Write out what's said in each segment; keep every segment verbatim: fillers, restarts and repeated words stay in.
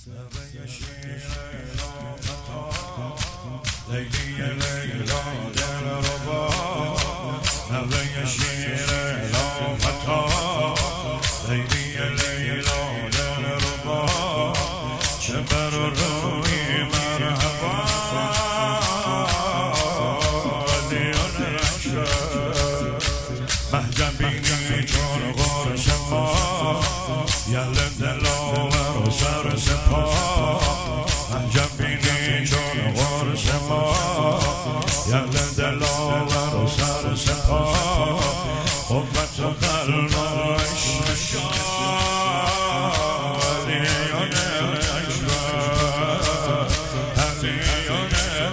نوه شیر لافتا لیلی لیلا دل ربا نوه شیر لافتا لیلی لیلا دل ربا چه بر روی مرحبا دیان رشد محجبینی چون غرش ما یل دلاور و سر سپا محجبینی چون غرش ما یل دلاور و سر سپا قوت و قلب و عشق علیان اکبر علیان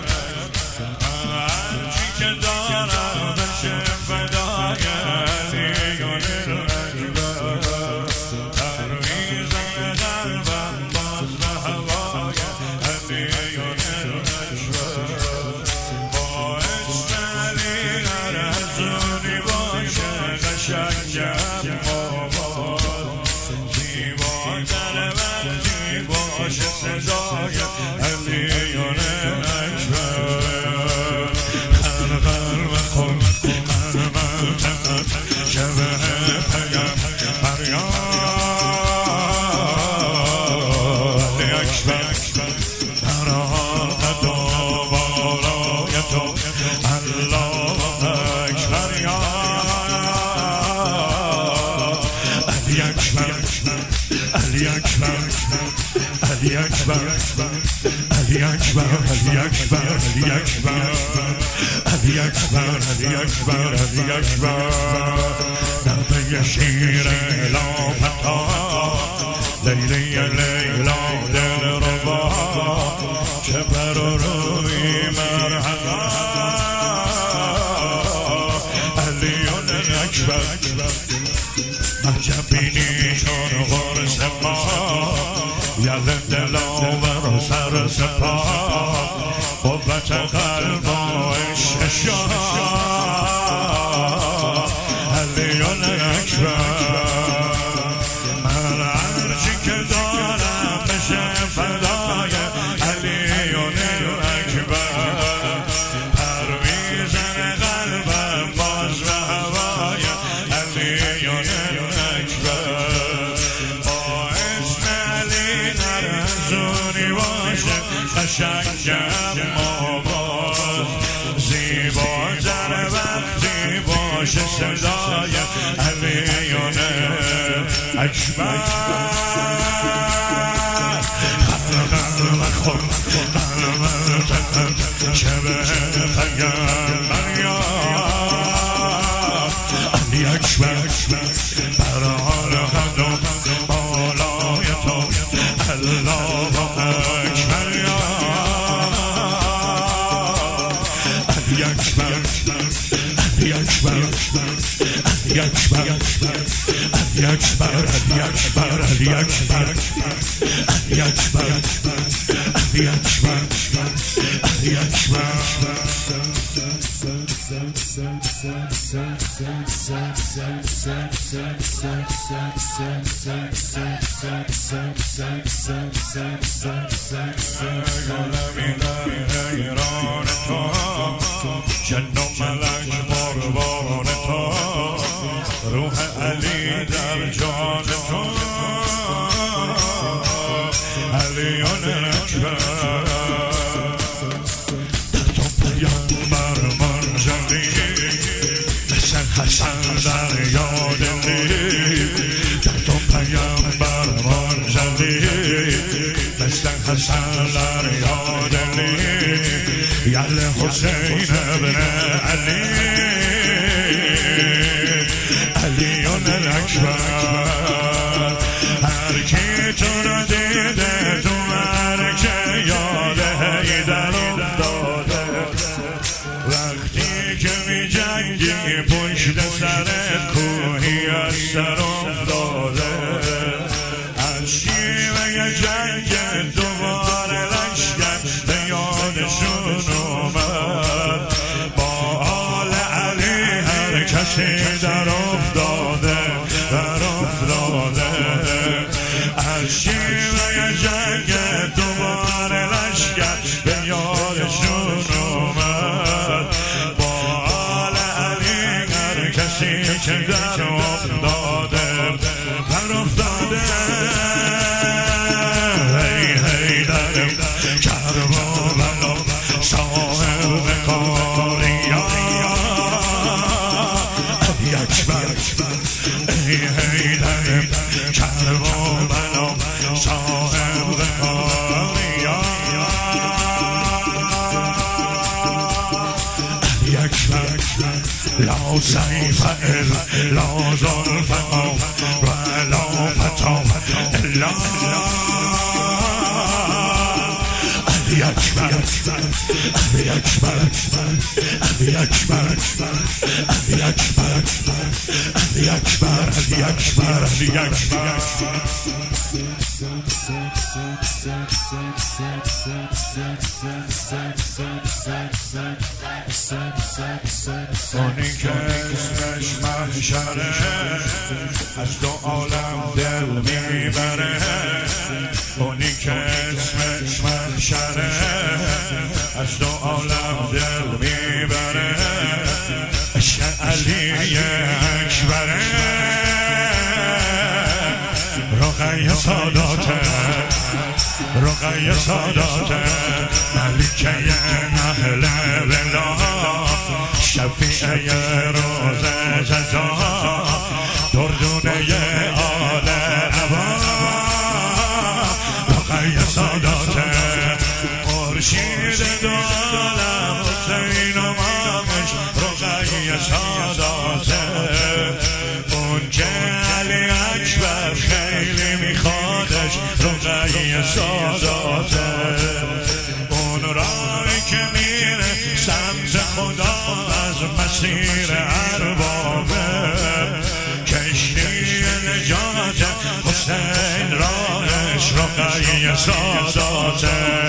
هرچی که دارم بشه فدای علیان اکبر ترویز قلبم باز به هوای علیان اکبر با اسم علی هر حضوری باشه قشنگم آباد زیباتر وقتی باشه صدای علیان اکبر هر قلب خود هر ملتقت شبه پیغمبر یا علی اکبر در حال و بالای تو الله اکبر یا علی اکبر علی اکبر علی اکبر علی اکبر علی اکبر علی اکبر علی اکبر علی اکبر علی اکبر نوه شیر لافتا لیلی لیلا دل ربا چه بر روی مرحبا علیان اکبر محجبینی چون غرش ما یل دلاور و سر سپا قوت قلب و عشق شاه علیان اکبر من هرچی که دارم بشه فدای علیان اکبر پرویزن قلبم باز به هوای علیان اکبر با اسم علی هر حضوری باشه قشنگم آباد زیباتر وقتی باشه صدای علیان اکبر قلب خود قلب تقد شبه پیغمبر یا علی اکبر بر حال قدم بالای تو الله اکبر یا علی اکبر علی اکبر علی اکبر علی اکبر علی اکبر علی اکبر علی اکبر علی اکبر علی اکبر گلمی در حیران تو جن و ملک قربان تو روح علی در جان تو علیان اکبر در تو پیامبر منزلی مثل حسن در یاد لی در تو پیامبر منزلی مثل حسن در یاد لی یل حسین ابن علی علیان اکبر هر کی تو را دیده تو مرکه یاده حیدر افتاده وقتی که می جنگی پشت سرت کوهی از سر افتاده از شیوه جنگ دوباره لشکر به یادشون اومد با آل علی هر کسی در افتاده در افتاده از شیوه جنگ صاحب قاریا علی اکبر لا سیف الا زلف ولا فتا الا علی اکبر علی اکبر علی اکبر علی اکبر علی اکبر علی اکبر علی اکبر اونی که اسمش محشره از دو عالم دل میبره اونی که اسمش محشره از دو عالم دل میبره عشق علی اکبره رقیه ساداته رقیه ساداته ملکه اهل بلا شفیع روز جزا دردونه آل عبا رقیه ساداته مرشید دولم حسین و مامش رقیه ساداته اون که علی اکبر خیلی میخوادش رقیه ساداته اون راهی که میره سمت خدا از مسیر اربابه کشتی نجات حسین راهش رقیه ساداته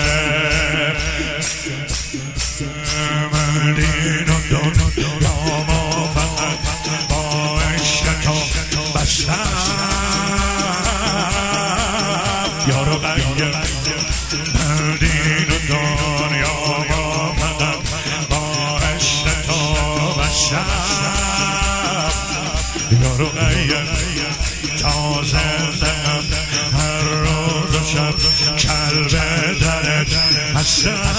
مدین و دنیا ما فقط با عشق تو بستم یا رقیه مدین و دنیا ما فقط با عشق تو بستم یا رقیه تازه زدم هر روز و شب کلب درت هستم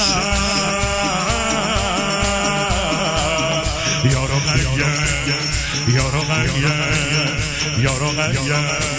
یا رقیه یا رقیه یا رقیه